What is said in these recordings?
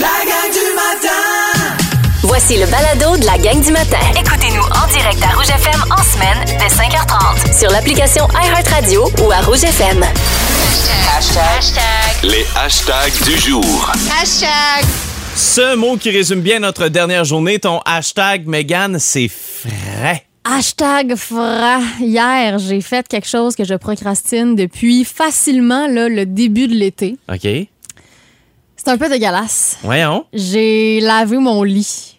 La gang du matin! Voici le balado de la gang du matin. Écoutez-nous en direct à Rouge FM en semaine dès 5h30 sur l'application iHeartRadio ou à Rouge FM. Les hashtags du jour. Ce mot qui résume bien notre dernière journée, ton hashtag, Mégane, c'est frais. Hashtag frais. Hier, j'ai fait quelque chose que je procrastine depuis facilement là, le début de l'été. OK. C'est un peu dégueulasse. Voyons. J'ai lavé mon lit.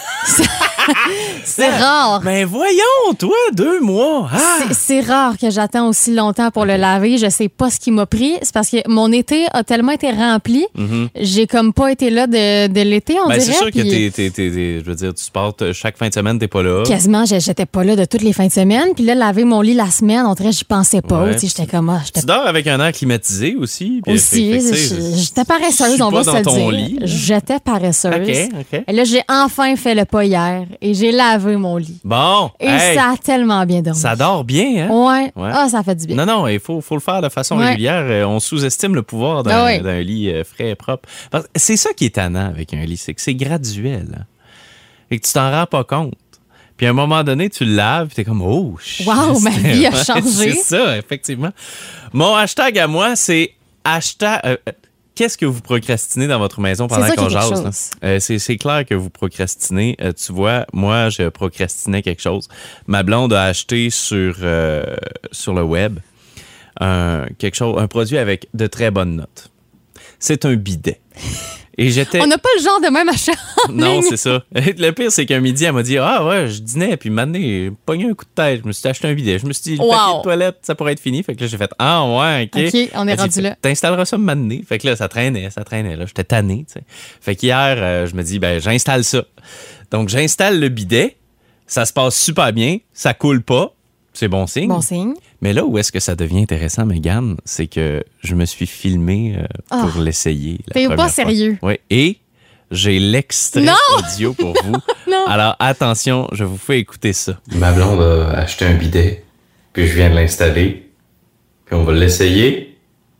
C'est rare. Ben voyons, toi, 2 mois. Ah. C'est rare que j'attends aussi longtemps pour le laver. Je sais pas ce qui m'a pris. C'est parce que mon été a tellement été rempli. J'ai comme pas été là de l'été, on dirait. C'est sûr que puis je veux dire, tu portes chaque fin de semaine, t'es pas là. quasiment, j'étais pas là de toutes les fins de semaine. Puis là, laver mon lit la semaine, on dirait que j'y pensais pas. Ouais. Tu sais, j'étais comme... Tu dors avec un air climatisé aussi. Puis Aussi, j'étais paresseuse, on va se le dire. ton lit. J'étais paresseuse. OK. Et là, j'ai enfin fait le pas hier et j'ai lavé mon lit. Bon. Et ça a tellement bien dormi. Ça dort bien, hein? Ouais. Ouais. Ah, ça fait du bien. Non, il faut le faire de façon Ouais. régulière. On sous-estime le pouvoir d'un lit frais et propre. Parce que c'est ça qui est tannant avec un lit, c'est que c'est graduel. Hein? Et que tu t'en rends pas compte. Puis à un moment donné, tu le laves, puis t'es comme « Oh, shit! » Wow, ma vie a changé. C'est ça, effectivement. Mon hashtag à moi, c'est hashtag... Qu'est-ce que vous procrastinez dans votre maison pendant qu'on jase? C'est clair que vous procrastinez. Tu vois, moi, je procrastinais quelque chose. Ma blonde a acheté sur le web un produit avec de très bonnes notes. C'est un bidet. Et On n'a pas le genre de même achat en Non, ligne. c'est ça. Le pire, c'est qu'un midi, elle m'a dit « Ah ouais, je dînais, puis maintenant, j'ai pogné un coup de tête. Je me suis acheté un bidet. Je me suis dit, le papier de toilette, ça pourrait être fini. » Fait que là, j'ai fait « Ah ouais, OK. » OK, on est rendu là. T'installeras ça maintenant. Fait que là, ça traînait. Là, j'étais tanné, tu sais. Fait qu'hier, je me dis, j'installe ça. Donc, j'installe le bidet. Ça se passe super bien. Ça coule pas. C'est bon signe. Bon signe. Mais là où est-ce que ça devient intéressant, Mégane, c'est que je me suis filmé pour l'essayer. T'es pas sérieux? Oui. Et j'ai l'extrait audio pour vous. Non. Alors, attention, je vous fais écouter ça. Ma blonde a acheté un bidet, puis je viens de l'installer, puis on va l'essayer.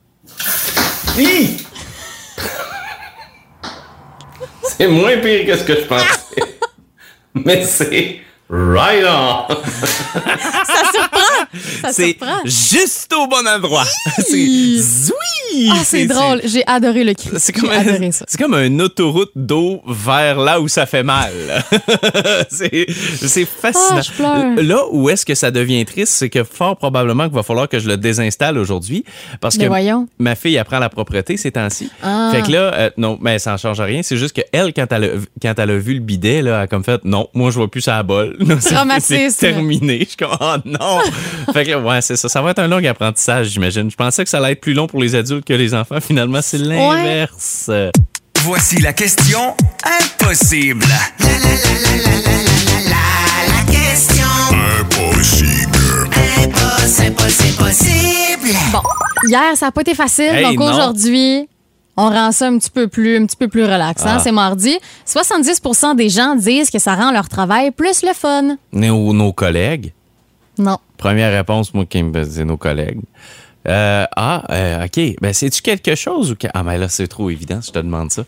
Hi! C'est moins pire que ce que je pensais. Mais c'est right on! Ça C'est surprend. juste au bon endroit. C'est zoui! Ah, c'est drôle. J'ai adoré le cri. J'ai adoré ça. C'est comme une autoroute d'eau vers là où ça fait mal. c'est fascinant. Ah, je pleure. Là où est-ce que ça devient triste, c'est que fort probablement qu'il va falloir que je le désinstalle aujourd'hui parce que ma fille apprend la propreté ces temps-ci. Ah. Fait que là, non, mais ça ne change rien. C'est juste qu'elle, quand elle a vu le bidet, là, elle a comme fait, non, moi, je vois plus ça à bol. C'est terminé. Je suis comme, oh non! Fait que, ouais, c'est ça. Ça va être un long apprentissage, j'imagine. Je pensais que ça allait être plus long pour les adultes que les enfants. Finalement, c'est l'inverse. Ouais. Voici la question impossible. La question impossible. Bon, hier, ça n'a pas été facile. Hey, donc non. aujourd'hui, on rend ça un petit peu plus relaxant. Ah. C'est mardi. 70% des gens disent que ça rend leur travail plus le fun. Nos collègues. Non. Première réponse, moi, qui me dit nos collègues. OK. Ben, c'est-tu quelque chose ou... Ah, mais là, c'est trop évident si je te demande ça.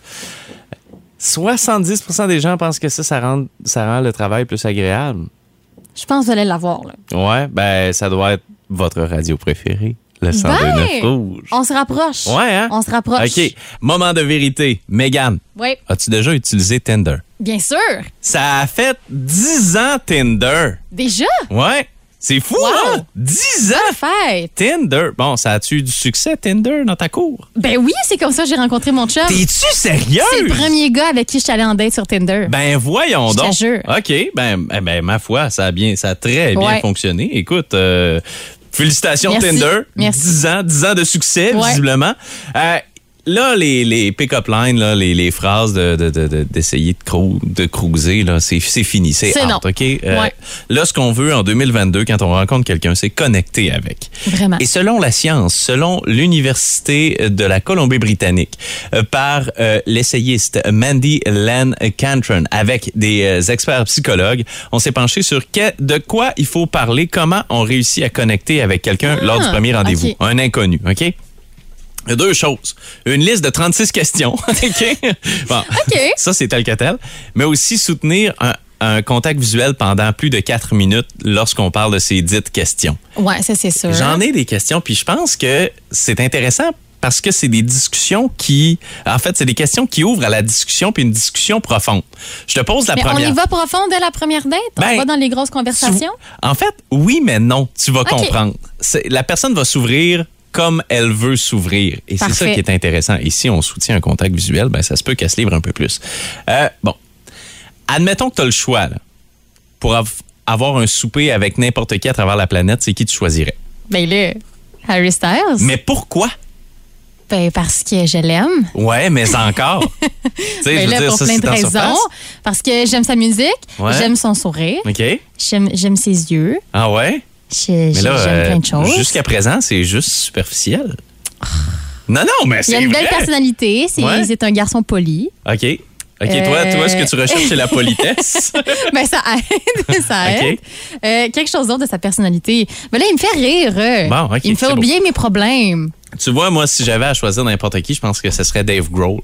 70% des gens pensent que ça rend le travail plus agréable. Je pense que vous allez l'avoir, là. Ouais, ben, ça doit être votre radio préférée. Le 102.9 Rouge. On se rapproche. Ouais, hein? On se rapproche. OK. Moment de vérité. Mégane, Oui, as-tu déjà utilisé Tinder? bien sûr. Ça a fait 10 ans, Tinder. Déjà? Ouais. C'est fou, Wow. hein? 10 ans! Fête. Tinder. Bon, ça a-tu eu du succès, Tinder, dans ta cour? Ben oui, c'est comme ça que j'ai rencontré mon chum. T'es-tu sérieux? C'est le premier gars avec qui je suis allée en date sur Tinder. Ben, voyons Je te donc. jure. OK. Ben, ma foi, ça a très bien Ouais. fonctionné. Écoute, félicitations, Merci. Tinder. Merci. 10 ans de succès, Ouais. visiblement. Là, les pick-up lines, là, les phrases d'essayer de cruiser, là, c'est fini. C'est out, non. OK? Ouais. Là, ce qu'on veut en 2022, quand on rencontre quelqu'un, c'est connecter avec. Vraiment. Et selon la science, selon l'Université de la Colombie-Britannique, par l'essayiste Mandy Len Cantron, avec des experts psychologues, on s'est penché sur de quoi il faut parler, comment on réussit à connecter avec quelqu'un lors du premier rendez-vous. OK. Un inconnu, OK? Il y a 2 choses. Une liste de 36 questions. OK? Bon, OK. Ça, c'est tel que tel. Mais aussi soutenir un contact visuel pendant plus de 4 minutes lorsqu'on parle de ces dites questions. Ouais, ça, c'est sûr. J'en ai des questions, puis je pense que c'est intéressant parce que c'est des discussions c'est des questions qui ouvrent à la discussion, puis une discussion profonde. Je te pose la première. On y va profond dès la première date? On va dans les grosses conversations? En fait, oui, mais non. Tu vas comprendre. La personne va s'ouvrir comme elle veut s'ouvrir. Et c'est ça qui est intéressant. Et si on soutient un contact visuel, ça se peut qu'elle se livre un peu plus. Bon. Admettons que tu as le choix là, pour avoir un souper avec n'importe qui à travers la planète. C'est qui tu choisirais? Ben là, Harry Styles. Mais pourquoi? Ben parce que je l'aime. Ouais, mais encore. Ben là, pour plein de raisons. Parce que j'aime sa musique, j'aime son sourire, j'aime ses yeux. Ah ouais? J'aime plein de choses. Jusqu'à présent, c'est juste superficiel. Non, mais c'est vrai. Il a une belle personnalité. C'est un garçon poli. OK. Toi, ce que tu recherches, c'est la politesse. Ça aide. Ça aide. Quelque chose d'autre de sa personnalité. Ben là, il me fait rire. Bon, OK, il me fait oublier mes problèmes. Tu vois, moi, si j'avais à choisir n'importe qui, je pense que ce serait Dave Grohl.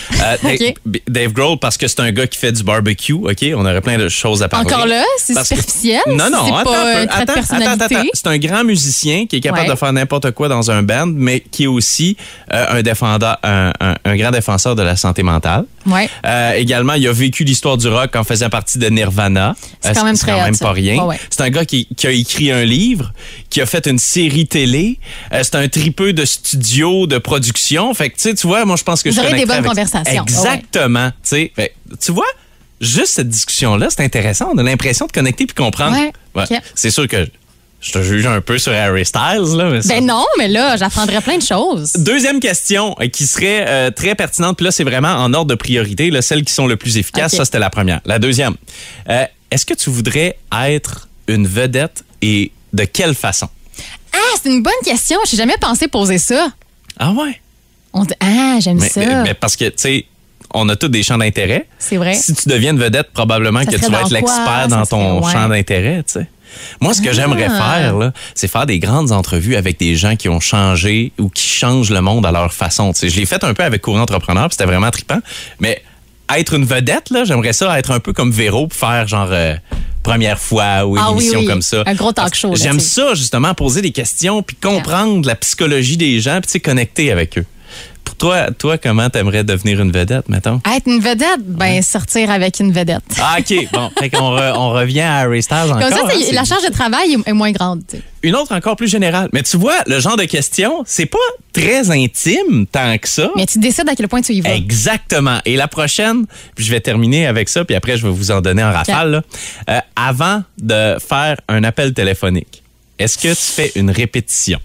Dave Grohl, parce que c'est un gars qui fait du barbecue, OK? On aurait plein de choses à parler. Encore là, c'est superficiel. Non, attends. C'est un grand musicien qui est capable de faire n'importe quoi dans un band, mais qui est aussi un grand défenseur de la santé mentale. Ouais. Également, il a vécu l'histoire du rock en faisant partie de Nirvana. C'est quand même c'est quand même pas rien. Ouais. C'est un gars qui a écrit un livre, qui a fait une série télé. C'est un tripeux de studio, de production. Fait que, tu vois, moi, je pense que vous aurez des bonnes conversations. Exactement. Tu vois, juste cette discussion-là, c'est intéressant. On a l'impression de connecter puis comprendre. Ouais. Okay. C'est sûr que je te juge un peu sur Harry Styles. Là, mais ben non, mais là, j'apprendrais plein de choses. Deuxième question qui serait très pertinente. Puis là, c'est vraiment en ordre de priorité. Là, celles qui sont le plus efficaces, ça, c'était la première. La deuxième, est-ce que tu voudrais être une vedette et de quelle façon? C'est une bonne question. Je n'ai jamais pensé poser ça. Ah ouais? J'aime ça. Mais parce que, tu sais, on a tous des champs d'intérêt. C'est vrai. Si tu deviens une vedette, probablement que tu vas être l'expert dans ton champ d'intérêt, tu sais. Moi, ce que j'aimerais faire, là, c'est faire des grandes entrevues avec des gens qui ont changé ou qui changent le monde à leur façon. Tu sais, je l'ai fait un peu avec Courant Entrepreneur, puis c'était vraiment trippant. Mais être une vedette, là, j'aimerais ça être un peu comme Véro, pour faire genre première fois ou une émission comme ça. Un gros talk show. J'aime ça, justement, poser des questions, puis comprendre la psychologie des gens, puis connecter avec eux. Pour toi, comment t'aimerais devenir une vedette, mettons? Être une vedette? Sortir avec une vedette. OK. Bon, fait qu'on on revient à Harry Styles encore. Comme ça, la charge de travail est moins grande. T'sais. Une autre encore plus générale. Mais tu vois, le genre de question, c'est pas très intime tant que ça. Mais tu décides à quel point tu y vas. Exactement. Et la prochaine, puis je vais terminer avec ça, puis après, je vais vous en donner en rafale. Là. Avant de faire un appel téléphonique, est-ce que tu fais une répétition?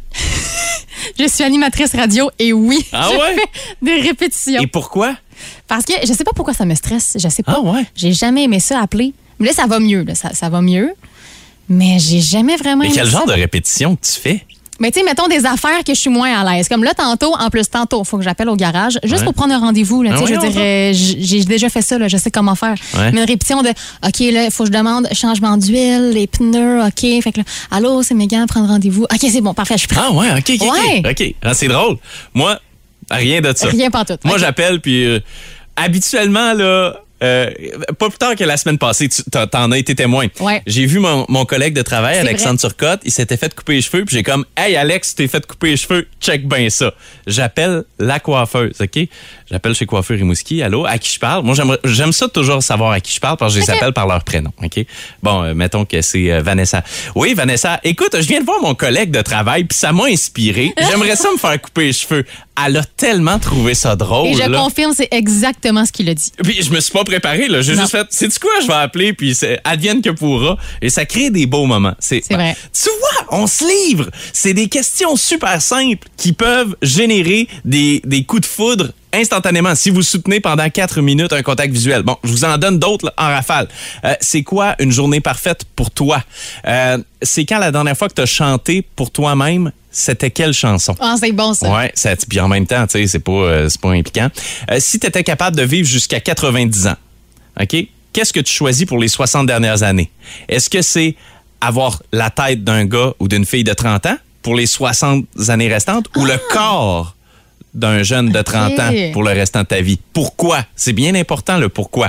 Je suis animatrice radio et oui, je fais des répétitions. Et pourquoi? Parce que je sais pas pourquoi ça me stresse. Je sais pas. Ah ouais? J'ai jamais aimé ça appeler. Mais là, ça va mieux. Là. Ça va mieux. Mais j'ai jamais vraiment aimé ça. Mais quel genre de répétition que tu fais? Mais tu sais, mettons des affaires que je suis moins à l'aise. Comme là, tantôt, il faut que j'appelle au garage juste pour prendre un rendez-vous. Là, je dirais, j'ai déjà fait ça, là, je sais comment faire. Ouais. Mais une répétition de, OK, là, il faut que je demande changement d'huile, les pneus, OK. Fait que là, allô, c'est Mégane, prendre rendez-vous. OK, c'est bon, parfait, je suis prête. Ah ouais, OK. Ah, c'est drôle. Moi, rien de ça. Rien pas tout. Moi, j'appelle, puis habituellement, là, pas plus tard que la semaine passée, t'en as été témoin. Ouais. J'ai vu mon collègue de travail, Alexandre Turcotte, il s'était fait couper les cheveux, puis j'ai comme, hey Alex, tu t'es fait couper les cheveux, check bien ça. J'appelle la coiffeuse, OK? J'appelle chez Coiffeur Rimouski, allô, à qui je parle? Moi, j'aime ça toujours savoir à qui je parle, parce que je les appelle par leur prénom, OK? Bon, mettons que c'est Vanessa. Oui, Vanessa, écoute, je viens de voir mon collègue de travail, puis ça m'a inspiré. J'aimerais ça me faire couper les cheveux. Elle a tellement trouvé ça drôle. Et je confirme, c'est exactement ce qu'il a dit. Puis je me suis pas préparé, là. J'ai juste fait, sais-tu quoi, je vais appeler, puis advienne que pourra. Et ça crée des beaux moments. C'est vrai. Tu vois, on se livre. C'est des questions super simples qui peuvent générer des coups de foudre instantanément si vous soutenez pendant 4 minutes un contact visuel. Bon, je vous en donne d'autres là, en rafale. C'est quoi une journée parfaite pour toi? C'est quand la dernière fois que tu as chanté pour toi-même? C'était quelle chanson? Ah, c'est bon, ça. Ouais, puis en même temps, tu sais, c'est pas impliquant. Si tu étais capable de vivre jusqu'à 90 ans, OK? Qu'est-ce que tu choisis pour les 60 dernières années? Est-ce que c'est avoir la tête d'un gars ou d'une fille de 30 ans pour les 60 années restantes ou le corps d'un jeune de 30 ans pour le restant de ta vie. Pourquoi? C'est bien important, le pourquoi.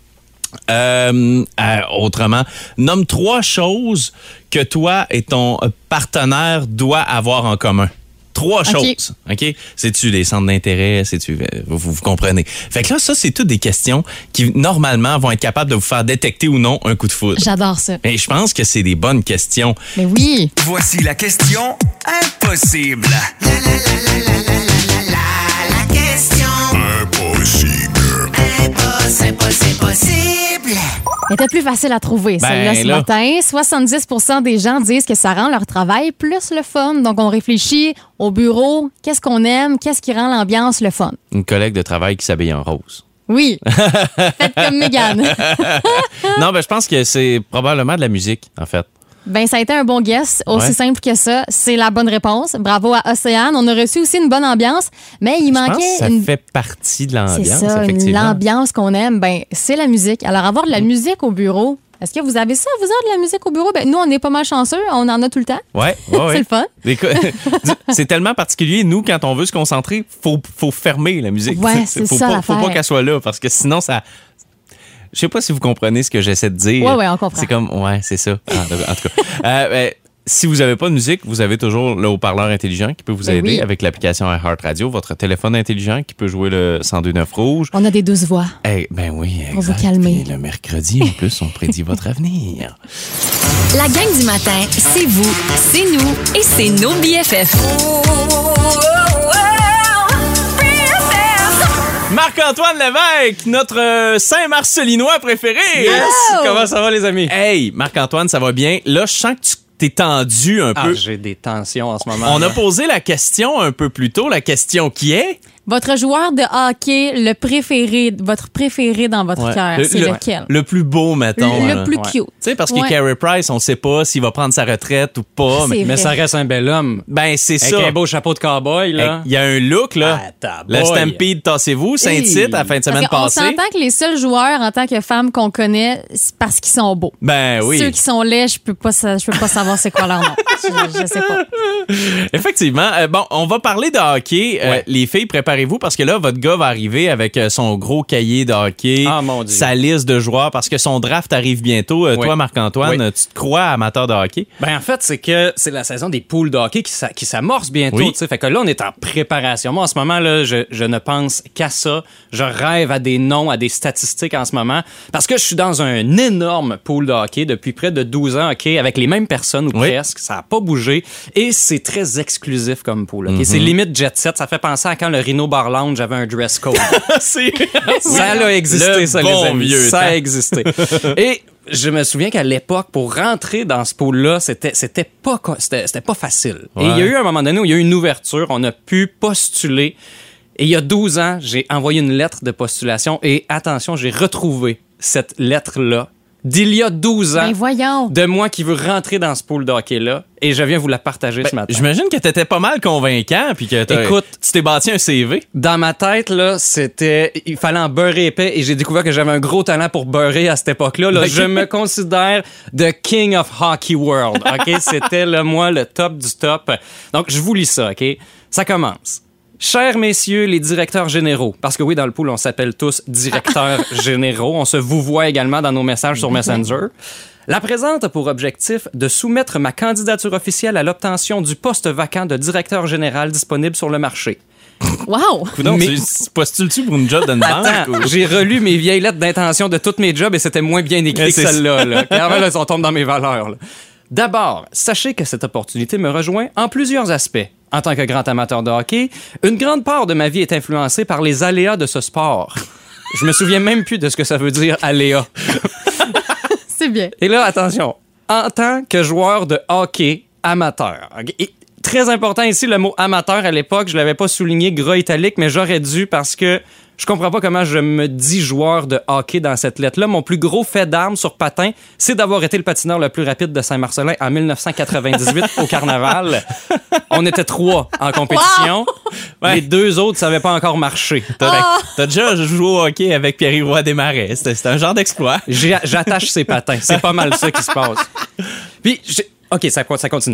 Autrement, nomme 3 choses que toi et ton partenaire doivent avoir en commun. 3 choses, OK? C'est-tu des centres d'intérêt? C'est-tu... Vous comprenez. Fait que là, ça, c'est toutes des questions qui, normalement, vont être capables de vous faire détecter ou non un coup de foudre. J'adore ça. Et je pense que c'est des bonnes questions. Mais oui! Voici la question impossible. La question impossible. Impossible. Elle était plus facile à trouver, celle-là, ce matin. 70% des gens disent que ça rend leur travail plus le fun. Donc, on réfléchit au bureau, qu'est-ce qu'on aime, qu'est-ce qui rend l'ambiance le fun. Une collègue de travail qui s'habille en rose. Oui, faites comme Mégane. Non, je pense que c'est probablement de la musique, en fait. Ben, ça a été un bon guess, aussi simple que ça. C'est la bonne réponse. Bravo à Océane. On a reçu aussi une bonne ambiance, mais il manquait... Je pense que ça fait partie de l'ambiance, c'est ça, effectivement. L'ambiance qu'on aime, c'est la musique. Alors, avoir de la musique au bureau, est-ce que vous avez ça, vous avez de la musique au bureau? Nous, on est pas mal chanceux. On en a tout le temps. Ouais. C'est le fun. C'est tellement particulier. Nous, quand on veut se concentrer, faut fermer la musique. Ouais, c'est ça l'affaire. Faut pas qu'elle soit là, parce que sinon, ça... Je sais pas si vous comprenez ce que j'essaie de dire. Ouais, on comprend. C'est comme, c'est ça. En tout cas, si vous avez pas de musique, vous avez toujours le haut-parleur intelligent qui peut vous aider avec l'application iHeartRadio, votre téléphone intelligent qui peut jouer le 102.9 rouge. On a des douces voix. Ben oui, exact. Pour vous calmer. Et le mercredi, en plus, on prédit votre avenir. La gang du matin, c'est vous, c'est nous et c'est nos BFF. Marc-Antoine Lévesque, notre Saint-Marcelinois préféré. Yes! Comment ça va, les amis? Hey, Marc-Antoine, ça va bien. Là, je sens que tu t'es tendu un peu. J'ai des tensions en ce moment. On a posé la question un peu plus tôt, la question qui est... Votre joueur de hockey, votre préféré dans votre cœur, c'est lequel? Le plus beau, mettons. Le plus cute. Tu sais, parce que Carey Price, on sait pas s'il va prendre sa retraite ou pas. Mais ça reste un bel homme. Ben, c'est ça. Avec un beau chapeau de cowboy, là. Il y a un look, là. Le Stampede, tassez-vous, Saint-Tite, à la fin de semaine passée. On s'entend que les seuls joueurs, en tant que femme, qu'on connaît, c'est parce qu'ils sont beaux. Ben oui. Ceux qui sont laids, je peux pas savoir c'est quoi leur nom. Je sais pas. Effectivement. Bon, on va parler de hockey. Les filles, préparez-vous parce que là, votre gars va arriver avec son gros cahier de hockey, sa liste de joueurs, parce que son draft arrive bientôt. Toi, Marc-Antoine, tu te crois amateur de hockey? Ben en fait, c'est que c'est la saison des poules de hockey qui s'amorce bientôt. Fait que là, on est en préparation. Moi, en ce moment, là, je ne pense qu'à ça. Je rêve à des noms, à des statistiques en ce moment, parce que je suis dans un énorme pool de hockey depuis près de 12 ans, avec les mêmes personnes ou presque. Ça n'a pas bougé. Et c'est très exclusif comme pool. C'est limite jet set. Ça fait penser à quand le Rhino Bar Lounge avait un dress code. Ça a existé, ça, les amis. Ça a existé. Et je me souviens qu'à l'époque, pour rentrer dans ce pool-là, c'était pas facile. Et il y a eu un moment donné où il y a eu une ouverture. On a pu postuler. Et il y a 12 ans, j'ai envoyé une lettre de postulation. Et attention, j'ai retrouvé cette lettre-là d'il y a 12 ans, de moi qui veux rentrer dans ce pool de hockey-là, et je viens vous la partager ce matin. J'imagine que t'étais pas mal convaincant, puis que écoute, tu t'es bâti un CV. Dans ma tête, là, il fallait en beurrer épais, et j'ai découvert que j'avais un gros talent pour beurrer à cette époque-là. Là, je me considère the king of hockey world, C'était, là, moi, le top du top. Donc, je vous lis ça, Ça commence. Chers messieurs les directeurs généraux, parce que oui, dans le pool, on s'appelle tous directeurs généraux. On se vouvoie également dans nos messages sur Messenger. La présente a pour objectif de soumettre ma candidature officielle à l'obtention du poste vacant de directeur général disponible sur le marché. Wow! Mais postules-tu pour une job d'une banque? J'ai relu mes vieilles lettres d'intention de tous mes jobs et c'était moins bien écrit que celle-là. Clairement, là, on tombe dans mes valeurs. Là. D'abord, sachez que cette opportunité me rejoint en plusieurs aspects. En tant que grand amateur de hockey, une grande part de ma vie est influencée par les aléas de ce sport. Je me souviens même plus de ce que ça veut dire aléa. C'est bien. Et là, attention, en tant que joueur de hockey amateur, et très important ici, le mot amateur à l'époque, je l'avais pas souligné gras italique, mais j'aurais dû parce que je comprends pas comment je me dis joueur de hockey dans cette lettre-là. Mon plus gros fait d'armes sur patin, c'est d'avoir été le patineur le plus rapide de Saint-Marcelin en 1998 au Carnaval. On était 3 en compétition. Wow! Les 2 autres, ça n'avait pas encore marché. T'as déjà joué au hockey avec Pierre-Yves Desmarais. C'était un genre d'exploit. J'attache ses patins. C'est pas mal ça qui se passe. Puis, OK, ça continue.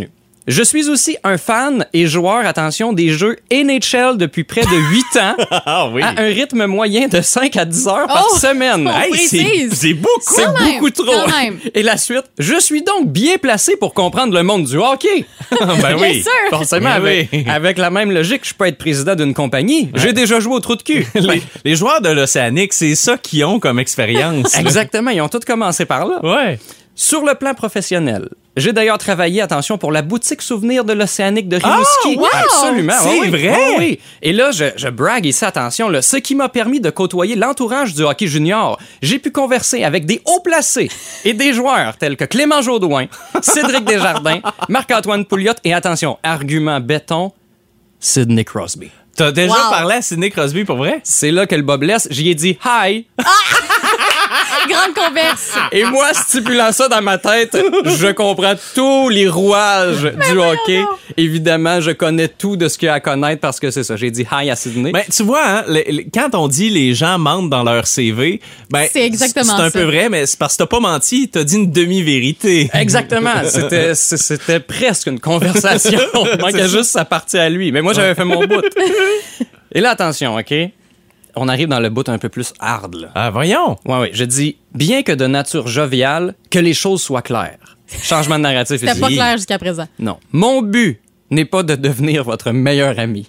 Je suis aussi un fan et joueur, attention, des jeux NHL depuis près de 8 ans Ah oui. à un rythme moyen de 5 à 10 heures par semaine. on précise. c'est beaucoup. C'est Quand même, beaucoup trop. quand même. Et la suite, je suis donc bien placé pour comprendre le monde du hockey. Ben oui. Bien sûr. Forcément, Ben oui. avec la même logique, je peux être président d'une compagnie. J'ai déjà joué au trou de cul. Les joueurs de l'Océanique, c'est ça qu'ils ont comme expérience. là. Exactement, ils ont tous commencé par là. Ouais. Sur le plan professionnel, j'ai d'ailleurs travaillé, attention, pour la boutique souvenir de l'Océanique de Rimouski. wow! Absolument. C'est oui, vrai? oui, oui. Et là, je brague ici, attention, là, ce qui m'a permis de côtoyer l'entourage du hockey junior. J'ai pu converser avec des hauts placés et des joueurs tels que Clément Jodoin, Cédric Desjardins, Marc-Antoine Pouliot et, attention, argument béton, Sidney Crosby. T'as déjà Wow. parlé à Sidney Crosby pour vrai? C'est là que le bas blesse. J'y ai dit « Hi ». Grande converse. Et moi, stipulant ça dans ma tête, je comprends tous les rouages du hockey. Évidemment, je connais tout de ce qu'il y a à connaître parce que c'est ça. J'ai dit hi à Sydney. Ben, tu vois, hein, quand on dit les gens mentent dans leur CV, ben, C'est exactement c'est un ça. peu vrai, mais c'est parce que t'as pas menti, t'as dit une demi-vérité. Exactement. C'était presque une conversation. Il manquait juste sa partie à lui. Mais moi, j'avais fait mon bout. Et là, attention, OK? On arrive dans le bout un peu plus hard, là. Ah, voyons. Ouais. Je dis, bien que de nature joviale, que les choses soient claires. Changement de narratif C'était ici. pas clair jusqu'à présent. Non. Mon but n'est pas de devenir votre meilleur ami.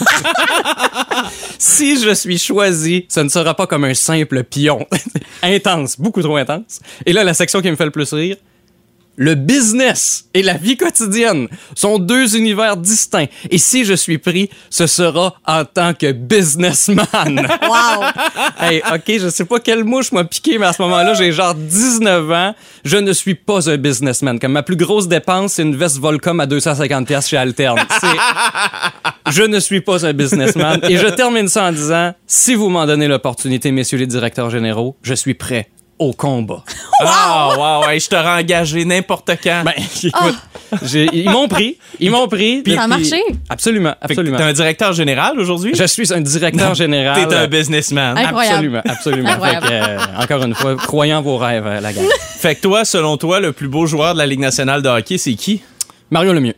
Si je suis choisi, ce ne sera pas comme un simple pion. Intense, beaucoup trop intense. Et là, la section qui me fait le plus rire, le business et la vie quotidienne sont deux univers distincts. Et si je suis pris, ce sera en tant que businessman. Wow. Hey, OK, je sais pas quelle mouche m'a piqué, mais à ce moment-là, j'ai genre 19 ans. Je ne suis pas un businessman. Comme ma plus grosse dépense, c'est une veste Volcom à 250$ chez Alterne. Je ne suis pas un businessman. Et je termine ça en disant, si vous m'en donnez l'opportunité, messieurs les directeurs généraux, je suis prêt au combat. Ah, wow, ouais, je t'aurais engagé n'importe quand. Ben, écoute, ils m'ont pris. Puis ça a marché. Absolument, Fait que absolument. t'es un directeur général aujourd'hui? Je suis un directeur général. T'es un businessman. Incroyable. Absolument. Incroyable. Fait que, encore une fois, croyez en vos rêves, la gang. Fait que toi, selon toi, le plus beau joueur de la Ligue nationale de hockey, c'est qui? Mario Lemieux.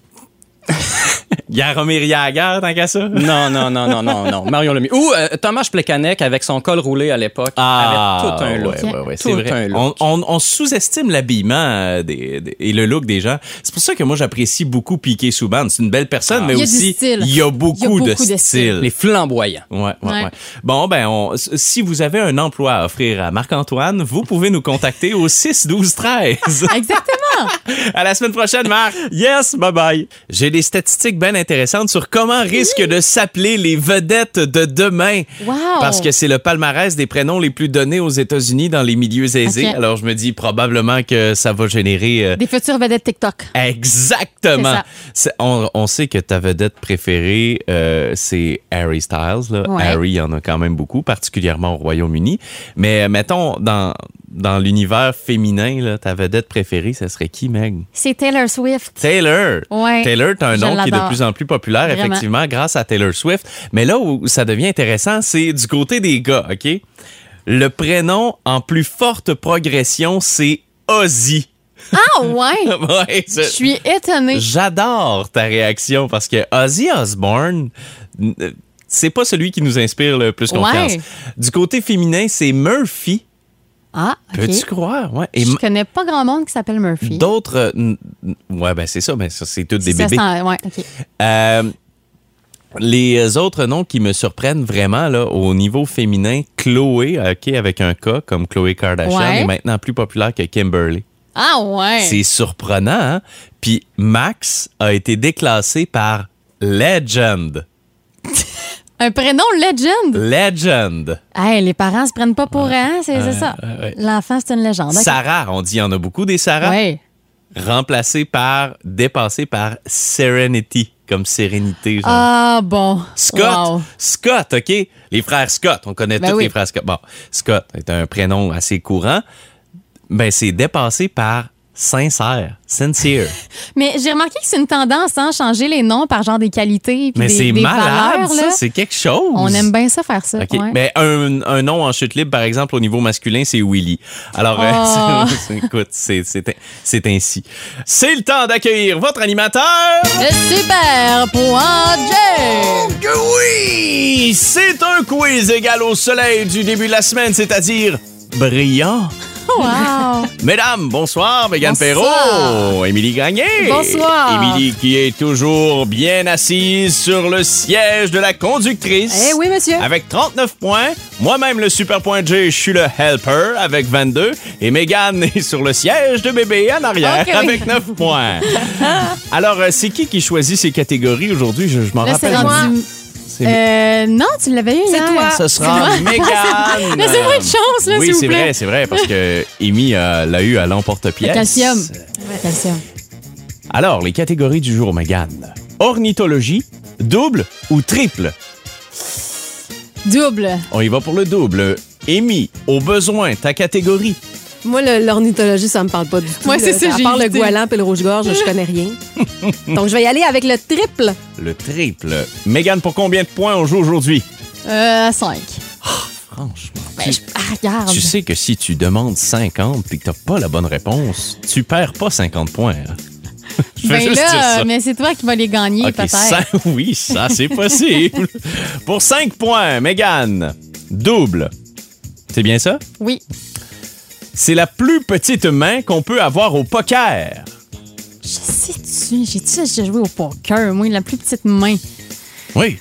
Jaromir Jagr, tant qu'à ça? Non. Mario Lemieux. Ou Tomáš Plekanec avec son col roulé à l'époque. avait tout un look. Ouais, Tout c'est vrai. un look. On sous-estime l'habillement et le look des gens. C'est pour ça que moi, j'apprécie beaucoup Piqué Souban. C'est une belle personne, mais Il y a du aussi, style. il y a beaucoup de style. style. Les flamboyants. Ouais. Ouais. Bon, ben, si vous avez un emploi à offrir à Marc-Antoine, vous pouvez nous contacter au 6-12-13. Exactement. À la semaine prochaine, Marc. Yes, bye-bye. J'ai des statistiques bien intéressantes sur comment risquent de s'appeler les vedettes de demain. Wow. Parce que c'est le palmarès des prénoms les plus donnés aux États-Unis dans les milieux aisés. Ok. Alors, je me dis probablement que ça va générer... Des futures vedettes TikTok. Exactement. C'est On sait que ta vedette préférée, c'est Harry Styles. Là. Ouais. Harry, il y en a quand même beaucoup, particulièrement au Royaume-Uni. Mais mettons, dans l'univers féminin, là, ta vedette préférée, ça serait qui, Meg? C'est Taylor Swift. Taylor. Ouais. Taylor, t'as un Je nom qui est de l'adore. plus en plus populaire, Vraiment. effectivement, grâce à Taylor Swift. Mais là où ça devient intéressant, c'est du côté des gars, OK? Le prénom en plus forte progression, c'est Ozzy. Ah ouais. Ouais, Je suis étonnée. J'adore ta réaction parce que Ozzy Osbourne, c'est pas celui qui nous inspire le plus confiance. Ouais. Du côté féminin, c'est Murphy. Ah, OK. Peux-tu croire? Ouais. Et Je connais pas grand monde qui s'appelle Murphy. d'autres... ouais, ben c'est ça, ben ça, c'est tous des Ça, bébés. ouais, OK. Les autres noms qui me surprennent vraiment là, au niveau féminin, Chloé, OK, avec un K, comme Khloé Kardashian, Ouais. est maintenant plus populaire que Kimberly. Ah ouais. C'est surprenant, hein? Puis Max a été déclassé par Legend. Un prénom legend. Legend. Hey, les parents se prennent pas pour rien, c'est ça. ouais. L'enfant, c'est une légende. OK. Sarah, on dit il y en a beaucoup des Sarah. Ouais. Dépassé par Serenity, comme sérénité. Genre. Ah bon. Scott, Wow. Scott, OK? Les frères Scott, on connaît Ben tous oui. les frères Scott. Bon, Scott est un prénom assez courant. Ben, c'est dépassé par Sincère. Sincere. Mais j'ai remarqué que c'est une tendance, hein, changer les noms par genre des qualités. Mais c'est des malade, valeurs, ça. là. C'est quelque chose. On aime bien ça, faire ça. OK. Ouais. Mais un nom en chute libre, par exemple, au niveau masculin, c'est Willy. Alors, écoute, c'est ainsi. C'est le temps d'accueillir votre animateur. Le super point J. Que oui! C'est un quiz égal au soleil du début de la semaine, c'est-à-dire brillant. Wow! Mesdames, bonsoir. Mégane Bonsoir. Perrault, Émilie Gagné. Bonsoir. Émilie qui est toujours bien assise sur le siège de la conductrice. Eh oui, monsieur. Avec 39 points. Moi-même, le super point J, je suis le helper avec 22. Et Mégane est sur le siège de bébé en arrière Okay. avec 9 points. Alors, c'est qui choisit ces catégories aujourd'hui? Je m'en Là, rappelle. c'est rendu... non, tu l'avais eu C'est hier. toi. Ce sera Mégane. Laissez-moi une chance, là, Oui, s'il vous c'est plaît. vrai, c'est vrai, parce que Amy l'a eu à l'emporte-pièce. Calcium. Calcium. Alors, les catégories du jour, Mégane. Ornithologie, double ou triple? Double. On y va pour le double. Amy, au besoin, ta catégorie. Moi, l'ornithologie, ça me parle pas du tout. Moi, c'est là. ça, À j'ai part le hésité. goéland et le rouge-gorge, je connais rien. Donc, je vais y aller avec le triple. Le triple. Mégane, pour combien de points on joue aujourd'hui? 5. Franchement. Regarde. Tu sais que si tu demandes 50 et que t'as pas la bonne réponse, tu perds pas 50 points. Hein? Je vais Ben juste dire là, ça. mais c'est toi qui vas les gagner, OK, peut-être. oui, ça, c'est possible. Pour 5 points, Mégane, double. C'est bien ça? Oui. C'est la plus petite main qu'on peut avoir au poker. Je sais-tu, j'ai-tu déjà joué au poker, moi, la plus petite main? Oui.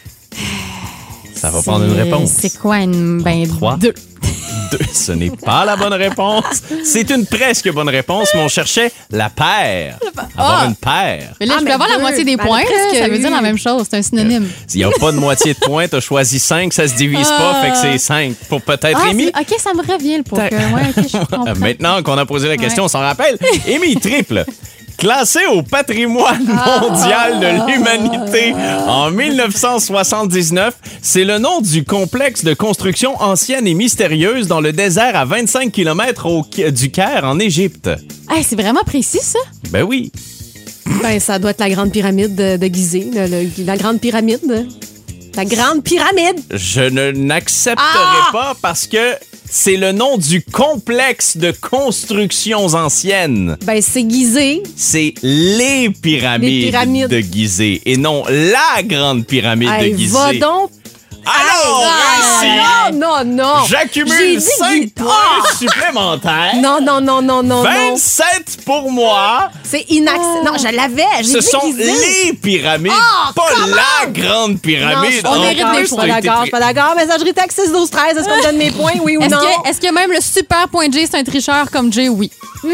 Ça va prendre une réponse. C'est quoi une... Ben, 3. 2. Ce n'est pas la bonne réponse. C'est une presque bonne réponse, mais on cherchait la paire. Avoir une paire. Mais là, je peux mais avoir la deux. moitié des Ben, points, là, presque ça veut dire eu. la même chose, c'est un synonyme. Il n'y a pas de moitié de points. Tu as choisi 5, ça se divise pas, fait que c'est 5. Pour peut-être Amy. OK, ça me revient, le poker. Ouais, OK, je comprends. Maintenant qu'on a posé la question, Ouais. on s'en rappelle. Amy, triple. Classé au patrimoine mondial de l'humanité en 1979, c'est le nom du complexe de construction ancienne et mystérieuse dans le désert à 25 km du Caire en Égypte. Hey, c'est vraiment précis, ça? Ben oui. Ben, ça doit être la grande pyramide de Gizeh. La grande pyramide. La grande pyramide. Je n'accepterai pas parce que c'est le nom du complexe de constructions anciennes. Ben, c'est Gizeh. C'est les pyramides, Les pyramides. de Gizeh et non la grande pyramide Hey, de Gizeh. va donc. Alors, réussi! Non. J'ai J'accumule dit 5 points supplémentaires. Non. 27 pour moi. C'est inacceptable. Non, je l'avais. J'ai Ce dit sont Gizeh. les pyramides, Oh, pas comment? la grande pyramide. Non, On je mérite suis des pas points. d'accord, je suis pas d'accord. Messagerie texte 6 12 13. Est-ce qu'on me donne mes points, oui ou non? Est-ce que même le super point J, c'est un tricheur comme J? Oui.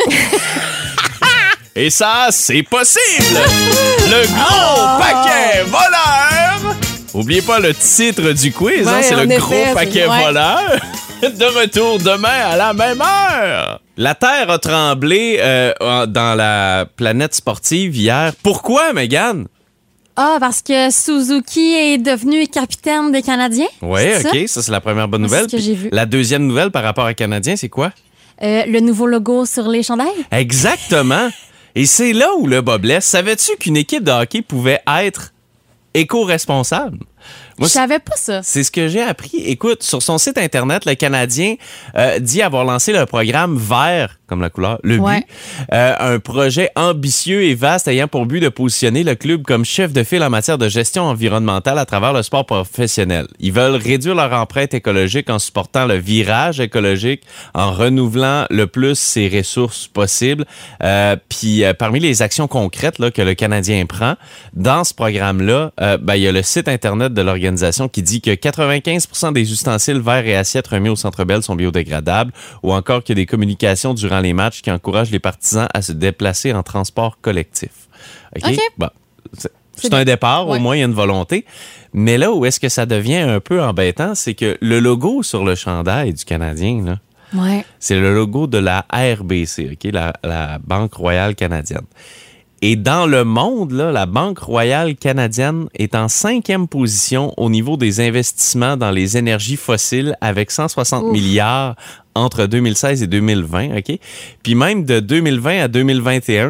Et ça, c'est possible. Le gros paquet voleur. Oubliez pas le titre du quiz, hein, Ouais, c'est en le effet, gros c'est- paquet ouais. voleur. De retour demain à la même heure. La Terre a tremblé dans la planète sportive hier. Pourquoi, Mégane? Ah, parce que Suzuki est devenu capitaine des Canadiens? Oui, C'est ça? OK, ça c'est la première bonne C'est nouvelle. ce que j'ai vu. La deuxième nouvelle par rapport à Canadien, c'est quoi? Le nouveau logo sur les chandails? Exactement. Et c'est là où le bas blesse. Savais-tu qu'une équipe de hockey pouvait être éco-responsable? Moi, Je savais pas ça. c'est ce que j'ai appris. Écoute, sur son site Internet, le Canadien dit avoir lancé le programme vert, comme la couleur, le Ouais. but. Un projet ambitieux et vaste ayant pour but de positionner le club comme chef de file en matière de gestion environnementale à travers le sport professionnel. Ils veulent réduire leur empreinte écologique en supportant le virage écologique, en renouvelant le plus ses ressources possibles. Puis parmi les actions concrètes là, que le Canadien prend, dans ce programme-là, il y a le site Internet de l'organisation qui dit que 95% des ustensiles verres et assiettes remis au Centre Bell sont biodégradables, ou encore qu'il y a des communications durant les matchs qui encouragent les partisans à se déplacer en transport collectif. OK? Bon, c'est un départ, Ouais. au moins il y a une volonté. Mais là où est-ce que ça devient un peu embêtant, c'est que le logo sur le chandail du Canadien, là, Ouais. c'est le logo de la RBC, OK? La Banque Royale Canadienne. Et dans le monde, là, la Banque royale canadienne est en 5e position au niveau des investissements dans les énergies fossiles avec 160 milliards entre 2016 et 2020. OK? Puis même de 2020 à 2021,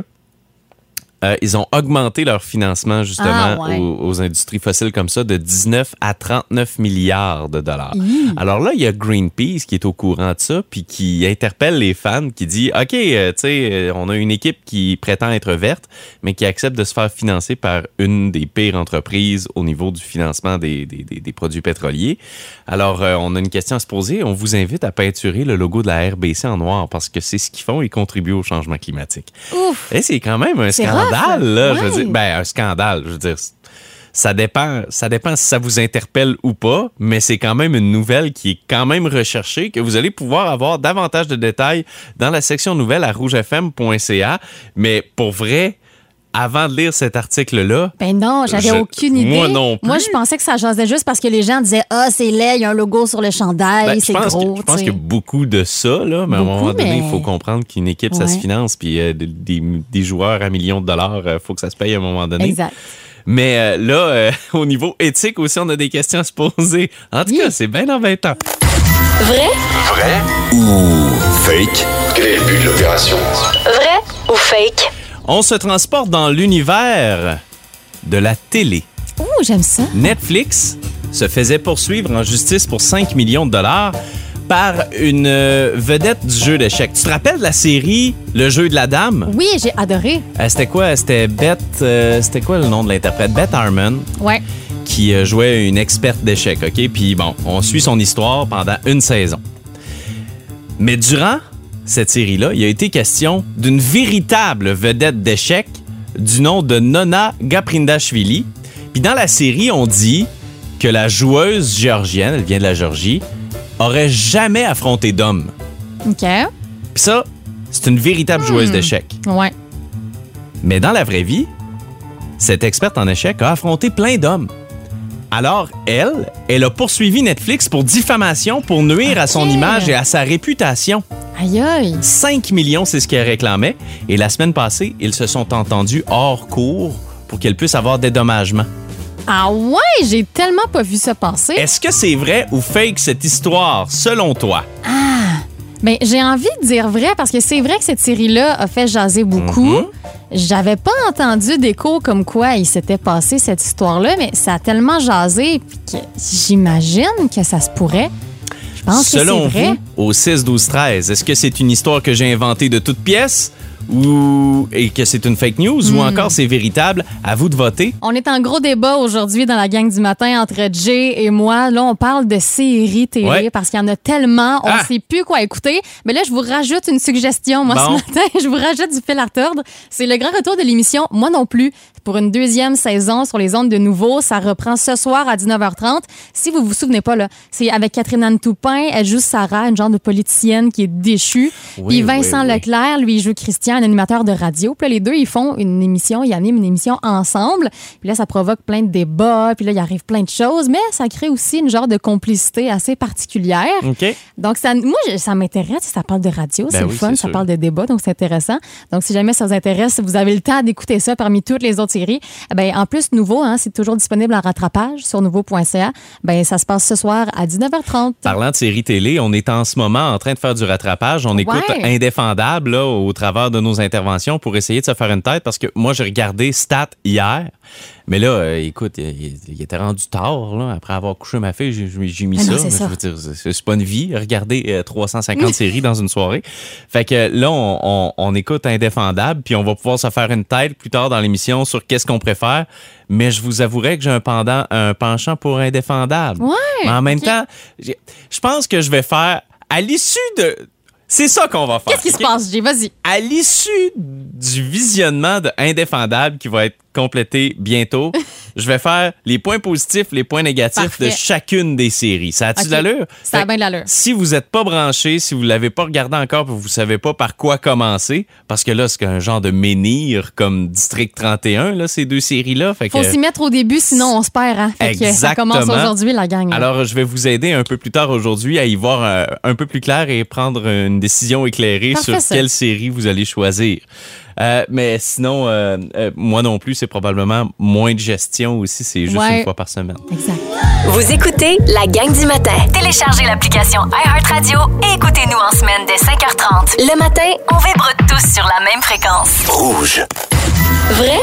ils ont augmenté leur financement, justement, aux industries fossiles comme ça, de 19 à 39 milliards de dollars. Alors là, il y a Greenpeace qui est au courant de ça, puis qui interpelle les fans, qui dit, OK, tu sais, on a une équipe qui prétend être verte, mais qui accepte de se faire financer par une des pires entreprises au niveau du financement des produits pétroliers. Alors, on a une question à se poser. On vous invite à peinturer le logo de la RBC en noir, parce que c'est ce qu'ils font, ils contribuent au changement climatique. Ouf! Et c'est quand même un scandale. Là, je veux dire, un scandale, je veux dire, ça dépend si ça vous interpelle ou pas, mais c'est quand même une nouvelle qui est quand même recherchée, que vous allez pouvoir avoir davantage de détails dans la section nouvelles à rougefm.ca, mais pour vrai, avant de lire cet article-là... Ben non, j'avais aucune idée. Moi non plus. Moi, je pensais que ça jasait juste parce que les gens disaient « Ah, c'est laid, il y a un logo sur le chandail, c'est gros. » Je pense qu'il y a beaucoup de ça, là, mais à un moment donné, il faut comprendre qu'une équipe, ça se finance, puis des joueurs à millions de dollars, il faut que ça se paye à un moment donné. Exact. Mais là, au niveau éthique aussi, on a des questions à se poser. En tout cas, c'est bien embêtant. Vrai Ou fake? Quel est le but de l'opération? Vrai ou fake? On se transporte dans l'univers de la télé. Ouh, j'aime ça. Netflix se faisait poursuivre en justice pour 5 millions de dollars par une vedette du jeu d'échecs. Tu te rappelles de la série Le jeu de la dame? Oui, j'ai adoré. C'était quoi? C'était Beth... c'était quoi le nom de l'interprète? Beth Harmon. Ouais. Qui jouait une experte d'échecs, OK? Puis bon, on suit son histoire pendant une saison. Mais durant cette série-là, il a été question d'une véritable vedette d'échecs du nom de Nona Gaprindashvili. Puis dans la série, on dit que la joueuse géorgienne, elle vient de la Géorgie, aurait jamais affronté d'homme. OK. Puis ça, c'est une véritable joueuse d'échecs. Ouais. Mais dans la vraie vie, cette experte en échecs a affronté plein d'hommes. Alors, elle a poursuivi Netflix pour diffamation, pour nuire à son image et à sa réputation. Aïe aïe! 5 millions, c'est ce qu'elle réclamait. Et la semaine passée, ils se sont entendus hors cours pour qu'elle puisse avoir dédommagement. Ah ouais? J'ai tellement pas vu ça passer. Est-ce que c'est vrai ou fake cette histoire, selon toi? Ben, j'ai envie de dire vrai parce que c'est vrai que cette série-là a fait jaser beaucoup. J'avais pas entendu d'écho comme quoi il s'était passé cette histoire-là, mais ça a tellement jasé que j'imagine que ça se pourrait. Je pense que c'est vrai. Selon vous, au 6-12-13, est-ce que c'est une histoire que j'ai inventée de toutes pièces et que c'est une fake news ou encore c'est véritable? À vous de voter. On est en gros débat aujourd'hui dans la gang du matin entre Jay et moi. Là, on parle de séries télé parce qu'il y en a tellement, on ne sait plus quoi écouter. Mais là, je vous rajoute une suggestion, moi, ce matin. Je vous rajoute du fil à retordre. C'est le grand retour de l'émission Moi non plus pour une 2e saison sur les ondes de Nouveau. Ça reprend ce soir à 19h30. Si vous vous souvenez pas, là, c'est avec Catherine Anne Toupin. Elle joue Sarah, une genre de politicienne qui est déchue. Puis Vincent Leclerc, lui, il joue Christian, un animateur de radio. Puis là, les deux, ils font une émission, ils animent une émission ensemble. Puis là, ça provoque plein de débats. Puis là, il arrive plein de choses. Mais ça crée aussi une genre de complicité assez particulière. OK. Donc, moi, ça m'intéresse. Ça parle de radio, c'est le fun. Ça parle de débat, donc c'est intéressant. Donc, si jamais ça vous intéresse, vous avez le temps d'écouter ça parmi toutes les autres séries. En plus, Nouveau, c'est toujours disponible en rattrapage sur nouveau.ca. Ça se passe ce soir à 19h30. Parlant de séries télé, on est en ce moment en train de faire du rattrapage. On écoute Indéfendable là, au travers de nos interventions pour essayer de se faire une tête parce que moi, j'ai regardé Stat hier. Mais là, écoute, il était rendu tard, là. Après avoir couché ma fille, j'ai mis ça. Non, je veux dire, c'est pas une vie, regarder 350 séries dans une soirée. Fait que là, on écoute Indéfendable, puis on va pouvoir se faire une tête plus tard dans l'émission sur qu'est-ce qu'on préfère. Mais je vous avouerai que j'ai un penchant pour Indéfendable. Ouais, mais en même temps, je pense que je vais faire, à l'issue de... C'est ça qu'on va faire. Qu'est-ce qui se passe, Jay? Vas-y. À l'issue du visionnement de Indéfendable qui va être complété bientôt, je vais faire les points positifs, les points négatifs de chacune des séries. Ça a-tu d'allure? Ça a bien de l'allure. Si vous n'êtes pas branché, si vous ne l'avez pas regardé encore et vous ne savez pas par quoi commencer, parce que là, c'est un genre de menhir comme District 31, là, ces deux séries-là. Faut s'y mettre au début, sinon on se perd. Hein? Fait que ça commence aujourd'hui, la gang. Alors, je vais vous aider un peu plus tard aujourd'hui à y voir un peu plus clair et prendre une décision éclairée sur quelle série vous allez choisir. Mais sinon, moi non plus, c'est probablement moins de gestion aussi. C'est juste une fois par semaine. Exact. Vous écoutez la gang du matin. Téléchargez l'application iHeartRadio et écoutez-nous en semaine dès 5h30. Le matin, on vibre tous sur la même fréquence. Rouge. Vrai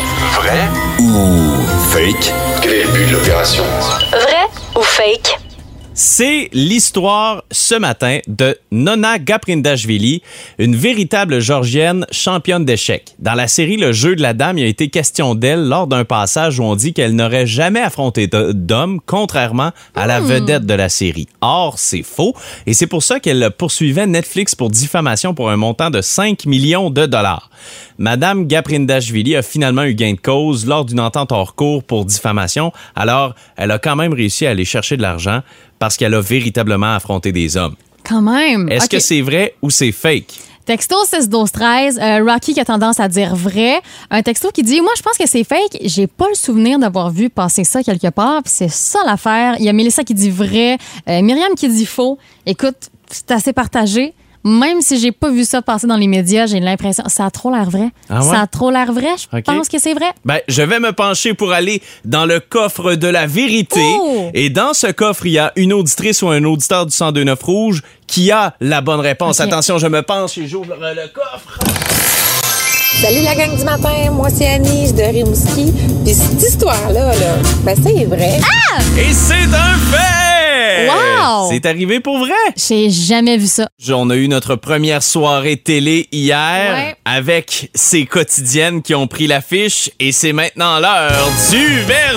Ou fake? Quel est le but de l'opération? Vrai ou fake? C'est l'histoire ce matin de Nona Gaprindashvili, une véritable Georgienne championne d'échecs. Dans la série Le jeu de la dame, il a été question d'elle lors d'un passage où on dit qu'elle n'aurait jamais affronté d'homme, contrairement à la vedette de la série. Or, c'est faux, et c'est pour ça qu'elle poursuivait Netflix pour diffamation pour un montant de 5 millions de dollars. Madame Gaprindashvili a finalement eu gain de cause lors d'une entente hors cours pour diffamation, alors elle a quand même réussi à aller chercher de l'argent parce qu'elle a véritablement affronté des hommes. Quand même. Est-ce que c'est vrai ou c'est fake? Texto 6-12-13, Rocky qui a tendance à dire vrai. Un texto qui dit « Moi, je pense que c'est fake. J'ai pas le souvenir d'avoir vu passer ça quelque part. » Puis c'est ça l'affaire. Il y a Mélissa qui dit vrai. Myriam qui dit faux. Écoute, c'est assez partagé. Même si j'ai pas vu ça passer dans les médias, j'ai l'impression... Ça a trop l'air vrai. Ah ouais? Ça a trop l'air vrai. Je pense que c'est vrai. Ben, je vais me pencher pour aller dans le coffre de la vérité. Oh! Et dans ce coffre, il y a une auditrice ou un auditeur du 102.9 Rouge qui a la bonne réponse. Okay. Attention, je me penche et j'ouvre le coffre. Salut la gang du matin, moi c'est Annie de Rimouski. Puis cette histoire-là, ben c'est vrai. Ah! Et c'est un fait! Wow! C'est arrivé pour vrai. J'ai jamais vu ça. On a eu notre première soirée télé hier avec ces quotidiennes qui ont pris l'affiche et c'est maintenant l'heure du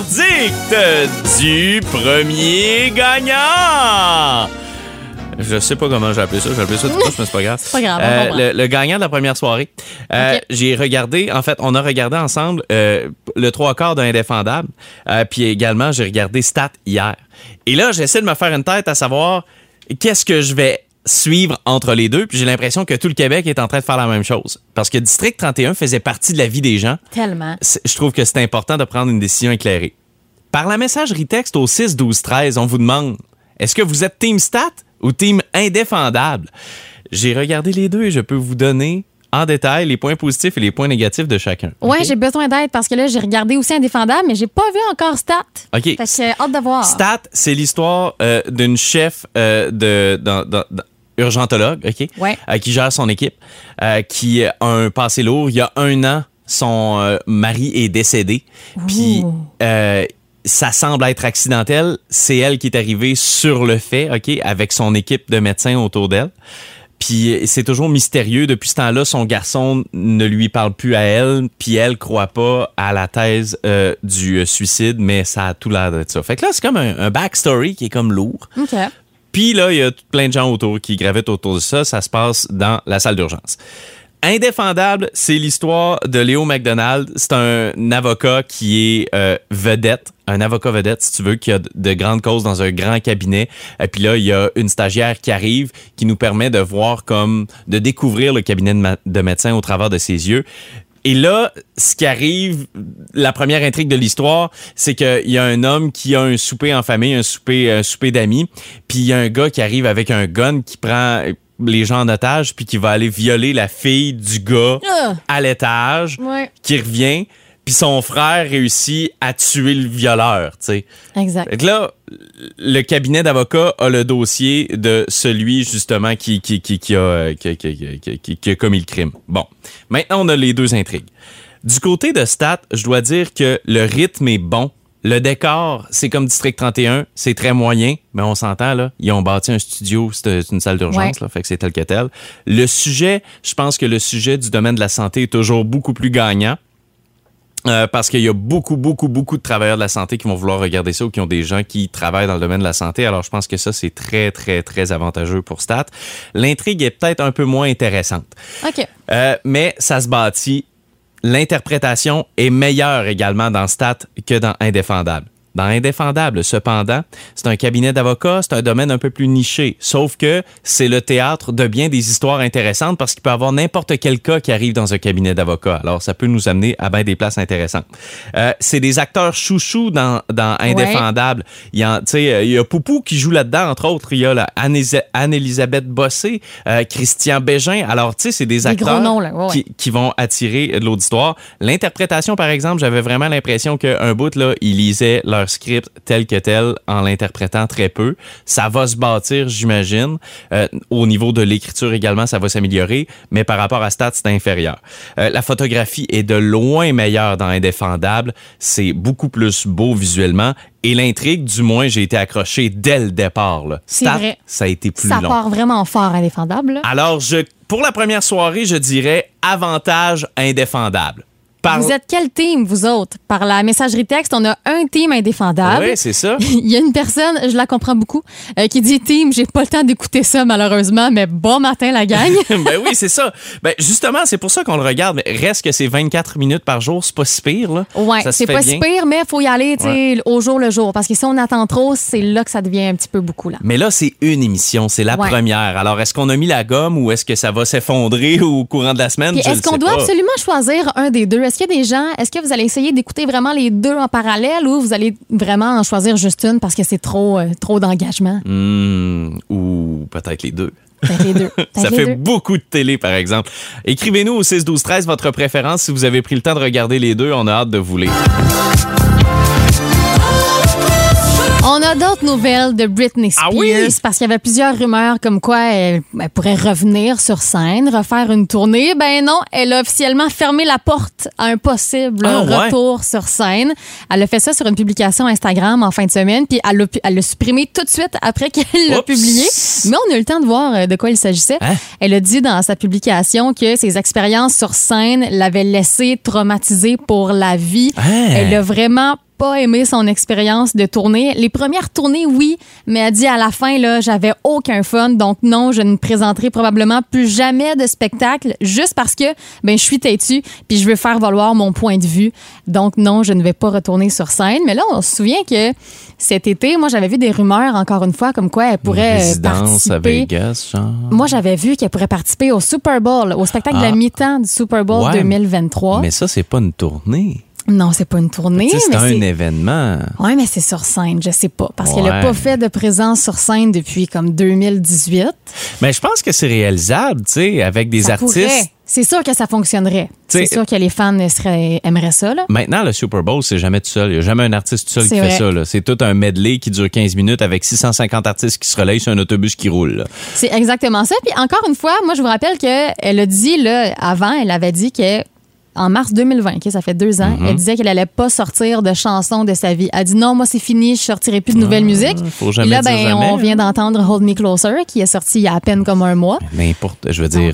verdict du premier gagnant. Je sais pas comment j'ai appelé ça. J'ai appelé ça tout proche, mais c'est pas grave. C'est pas grave. Le gagnant de la première soirée. J'ai regardé, en fait, on a regardé ensemble le 3/4 d'un Indéfendable. Puis également, j'ai regardé Stat hier. Et là, j'essaie de me faire une tête à savoir qu'est-ce que je vais suivre entre les deux. Puis j'ai l'impression que tout le Québec est en train de faire la même chose. Parce que District 31 faisait partie de la vie des gens. Tellement. Je trouve que c'est important de prendre une décision éclairée. Par la messagerie texte au 6-12-13, on vous demande, est-ce que vous êtes Team Stat ou Team Indéfendable? J'ai regardé les deux et je peux vous donner en détail les points positifs et les points négatifs de chacun. Ouais, Okay? j'ai besoin d'aide parce que là, j'ai regardé aussi Indéfendable, mais j'ai pas vu encore Stat. OK. Fait que hâte de voir. Stat, c'est l'histoire d'une chef urgentologue, OK? Ouais. Qui gère son équipe, qui a un passé lourd. Il y a 1 an, son mari est décédé. Puis ça semble être accidentel. C'est elle qui est arrivée sur le fait, OK, avec son équipe de médecins autour d'elle. Puis c'est toujours mystérieux. Depuis ce temps-là, son garçon ne lui parle plus à elle, puis elle croit pas à la thèse du suicide, mais ça a tout l'air de ça. Fait que là, c'est comme un backstory qui est comme lourd. OK. Puis là, il y a plein de gens autour qui gravitent autour de ça. Ça se passe dans la salle d'urgence. Indéfendable, c'est l'histoire de Léo McDonald. C'est un avocat qui est vedette, un avocat vedette, si tu veux, qui a de grandes causes dans un grand cabinet. Et puis là, il y a une stagiaire qui arrive, qui nous permet de voir de découvrir le cabinet de médecin au travers de ses yeux. Et là, ce qui arrive, la première intrigue de l'histoire, c'est qu'il y a un homme qui a un souper en famille, un souper d'amis, puis il y a un gars qui arrive avec un gun qui prend les gens en otage puis qui va aller violer la fille du gars à l'étage, qui revient, puis son frère réussit à tuer le violeur, tu sais. Exact. Fait que là, le cabinet d'avocats a le dossier de celui, justement, qui a commis le crime. Bon, maintenant, on a les deux intrigues. Du côté de Stat, je dois dire que le rythme est bon. Le décor, c'est comme District 31, c'est très moyen, mais on s'entend, là, ils ont bâti un studio, c'est une salle d'urgence, là, fait que c'est tel que tel. Le sujet, je pense que le sujet du domaine de la santé est toujours beaucoup plus gagnant. Parce qu'il y a beaucoup de travailleurs de la santé qui vont vouloir regarder ça ou qui ont des gens qui travaillent dans le domaine de la santé. Alors, je pense que ça, c'est très, très, très avantageux pour Stat. L'intrigue est peut-être un peu moins intéressante. OK. Mais ça se bâtit. L'interprétation est meilleure également dans Stat que dans Indéfendable. dans Indéfendable, cependant, c'est un cabinet d'avocats, c'est un domaine un peu plus niché. Sauf que c'est le théâtre de bien des histoires intéressantes parce qu'il peut y avoir n'importe quel cas qui arrive dans un cabinet d'avocats. Alors, ça peut nous amener à bien des places intéressantes. C'est des acteurs chouchous dans Indéfendable. Il y a Poupou qui joue là-dedans, entre autres. Il y a Anne-Élisabeth Bossé, Christian Bégin. Alors, tu sais, c'est des acteurs noms, là. qui vont attirer de l'auditoire. L'interprétation, par exemple, j'avais vraiment l'impression qu'un bout, là, ils lisaient leur script tel que tel en l'interprétant très peu. Ça va se bâtir, j'imagine. Au niveau de l'écriture également, ça va s'améliorer, mais par rapport à Stats, c'est inférieur. La photographie est de loin meilleure dans Indéfendable. C'est beaucoup plus beau visuellement. Et l'intrigue, du moins, j'ai été accroché dès le départ. Là. C'est vrai. Ça a été plus long. Ça long. part vraiment fort, Indéfendable. Là. Alors, pour la première soirée, je dirais avantage Indéfendable. Vous êtes quel team, vous autres? Par la messagerie texte, on a un team Indéfendable. Oui, c'est ça. Il y a une personne, je la comprends beaucoup, qui dit « Team, j'ai pas le temps d'écouter ça, malheureusement, mais bon matin, la gang. » Ben oui, c'est ça. Ben justement, c'est pour ça qu'on le regarde. Mais reste que c'est 24 minutes par jour, c'est pas si pire, là. Oui, c'est pas si pire, mais il faut y aller au jour le jour. Parce que si on attend trop, c'est là que ça devient un petit peu beaucoup, là. Mais là, c'est une émission, c'est la première. Alors, est-ce qu'on a mis la gomme ou est-ce que ça va s'effondrer au courant de la semaine? Puis est-ce qu'on doit absolument choisir un des deux? Est-ce qu'il y a des gens... Est-ce que vous allez essayer d'écouter vraiment les deux en parallèle ou vous allez vraiment en choisir juste une parce que c'est trop d'engagement? Ou peut-être les deux. Peut-être les deux. Ça fait beaucoup de télé, par exemple. Écrivez-nous au 6-12-13 votre préférence si vous avez pris le temps de regarder les deux. On a hâte de vous lire. On a d'autres nouvelles de Britney Spears parce qu'il y avait plusieurs rumeurs comme quoi elle pourrait revenir sur scène, refaire une tournée. Ben non, elle a officiellement fermé la porte à un possible retour sur scène. Elle a fait ça sur une publication Instagram en fin de semaine, puis elle l'a supprimé tout de suite après qu'elle l'a publié. Mais on a eu le temps de voir de quoi il s'agissait. Elle a dit dans sa publication que ses expériences sur scène l'avaient laissée traumatisée pour la vie. Elle a vraiment pas aimé son expérience de tournée. Les premières tournées, oui, mais elle dit à la fin, là, j'avais aucun fun, donc non, je ne présenterai probablement plus jamais de spectacle juste parce que je suis têtue puis je veux faire valoir mon point de vue. Donc non, je ne vais pas retourner sur scène. Mais là, on se souvient que cet été, moi, j'avais vu des rumeurs, encore une fois, comme quoi elle pourrait participer. À Vegas, genre. Moi, j'avais vu qu'elle pourrait participer au Super Bowl, au spectacle de la mi-temps du Super Bowl 2023. Mais ça, c'est pas une tournée. Non, c'est pas une tournée. C'est un événement. Oui, mais c'est sur scène, je sais pas. Parce qu'elle n'a pas fait de présence sur scèine depuis comme 2018. Mais je pense que c'est réalisable, tu sais, avec des artistes. Pourrait. C'est sûr que ça fonctionnerait. C'est sûr que les fans aimeraient ça. Là. Maintenant, le Super Bowl, c'est jamais tout seul. Il n'y a jamais un artiste tout seul qui fait ça. Là. C'est tout un medley qui dure 15 minutes avec 650 artistes qui se relayent sur un autobus qui roule. Là. C'est exactement ça. Puis encore une fois, moi, je vous rappelle qu'elle a dit, là, avant, elle avait dit que en mars 2020, ça fait 2 ans, elle disait qu'elle n'allait pas sortir de chansons de sa vie. Elle dit non, moi c'est fini, je sortirai plus de nouvelles musiques. Faut jamais dire jamais. On vient d'entendre Hold Me Closer, qui est sorti il y a à peine comme un mois. N'importe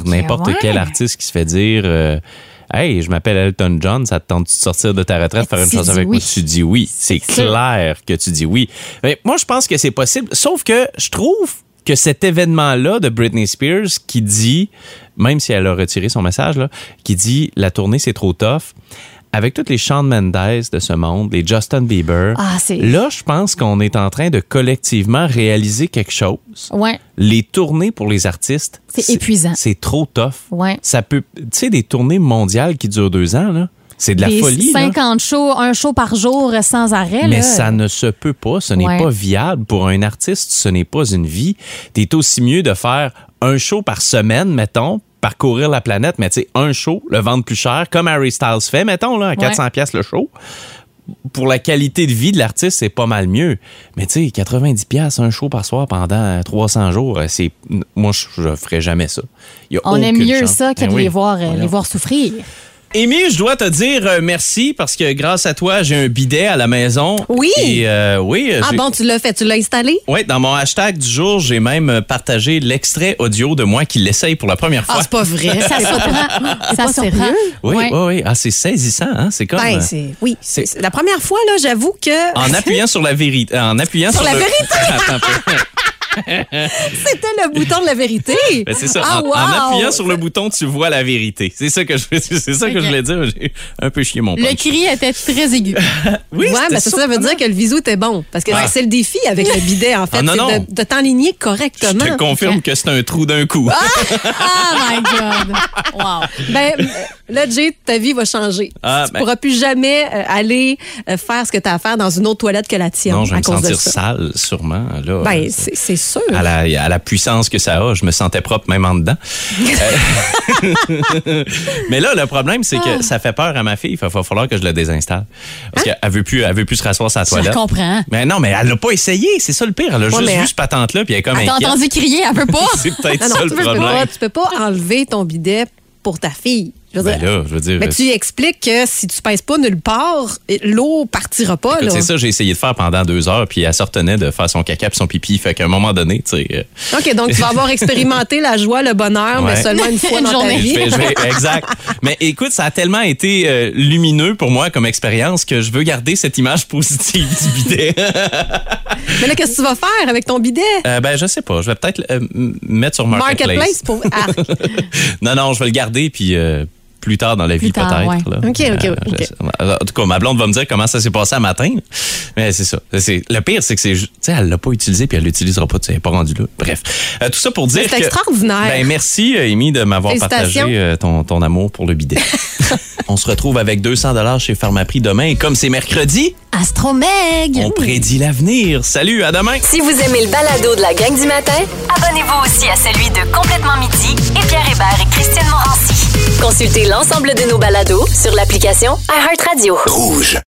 quel artiste qui se fait dire hey, je m'appelle Elton John, ça te tente de sortir de ta retraite, faire une chanson avec moi? Tu dis oui. C'est clair que tu dis oui. Mais moi, je pense que c'est possible, sauf que je trouve que cet événement-là de Britney Spears qui dit, même si elle a retiré son message, là, qui dit la tournée c'est trop tough, avec toutes les Shawn Mendes de ce monde, les Justin Bieber, là, je pense qu'on est en train de collectivement réaliser quelque chose. Ouais. Les tournées pour les artistes, c'est épuisant. C'est trop tough. Ouais. Ça peut, tu sais, des tournées mondiales qui durent 2 ans, là. C'est de la folie. 50 shows, un show par jour sans arrêt. Mais ça ne se peut pas. Ce n'est pas viable. Pour un artiste, ce n'est pas une vie. T'es aussi mieux de faire un show par semaine, mettons, parcourir la planète, mais tu sais, un show, le vendre plus cher, comme Harry Styles fait, mettons, là, à 400$ le show. Pour la qualité de vie de l'artiste, c'est pas mal mieux. Mais tu sais, 90$ un show par soir pendant 300 jours, moi, je ferais jamais ça. On aime mieux ça que de les voir souffrir. Amy, je dois te dire merci parce que grâce à toi, j'ai un bidet à la maison. Oui. Et, bon, tu l'as fait, tu l'as installé? Oui, dans mon hashtag du jour, j'ai même partagé l'extrait audio de moi qui l'essaye pour la première fois. Ah, c'est pas vrai. Ça surprend. Ça surprend. Oui. Ah, c'est saisissant, hein? C'est comme. C'est la première fois, là, j'avoue que. En appuyant sur la vérité. En appuyant sur la vérité! Attends un peu. C'était le bouton de la vérité. Ben, c'est ça. En appuyant sur le bouton, tu vois la vérité. C'est ça que je voulais dire. J'ai un peu chié mon punch. Le cri était très aigu. Oui, mais ça veut dire que le visu était bon. Parce que c'est le défi avec le bidet, en fait. C'est de t'enligner correctement. Je te confirme que c'est un trou d'un coup. Oh my God. Wow. Ben, là, Jay, ta vie va changer. Tu pourras plus jamais aller faire ce que tu as à faire dans une autre toilette que la tienne. Non, je vais me sentir sale, sûrement. Là, ben, c'est sûr. À la puissance que ça a, je me sentais propre même en dedans. Mais là, le problème, c'est que ça fait peur à ma fille. Il va falloir que je le désinstalle. Parce qu'elle veut plus se rasseoir sur la toilette. Je comprends. Mais non, mais elle l'a pas essayé. C'est ça le pire. Elle a juste vu ce patente-là, puis elle est comme inquiète. T'as entendu crier, elle peut pas. C'est peut-être ça le problème. Tu peux pas enlever ton bidet pour ta fille. Je veux dire, mais tu expliques que si tu pèses pas nulle part, l'eau partira pas. Écoute, c'est ça, j'ai essayé de faire pendant 2 heures, puis elle se retenait de faire son caca puis son pipi. Fait qu'à un moment donné, tu sais. OK, donc tu vas avoir expérimenté la joie, le bonheur, mais seulement une fois dans ta vie. Exact. Mais écoute, ça a tellement été lumineux pour moi comme expérience que je veux garder cette image positive du bidet. Mais là, qu'est-ce que tu vas faire avec ton bidet? Ben, je sais pas. Je vais peut-être mettre sur Marketplace. Pour... Non, je vais le garder, puis... plus tard dans la vie, peut-être. Ouais. Là. OK. En tout cas, ma blonde va me dire comment ça s'est passé un matin. Mais c'est ça. Le pire, c'est que tu sais, elle l'a pas utilisé puis elle l'utilisera pas. Elle n'est pas rendue là. Bref. Tout ça pour dire que... C'est extraordinaire. Ben, merci, Amy, de m'avoir partagé ton amour pour le bidet. On se retrouve avec 200$ chez Pharmaprix demain. Et comme c'est mercredi... Astromeg! On prédit l'avenir. Salut, à demain! Si vous aimez le balado de la gang du matin, abonnez-vous aussi à celui de Complètement Midi et Pierre Hébert et Christine Morancy. Consultez l'ensemble de nos balados sur l'application iHeartRadio. Rouge.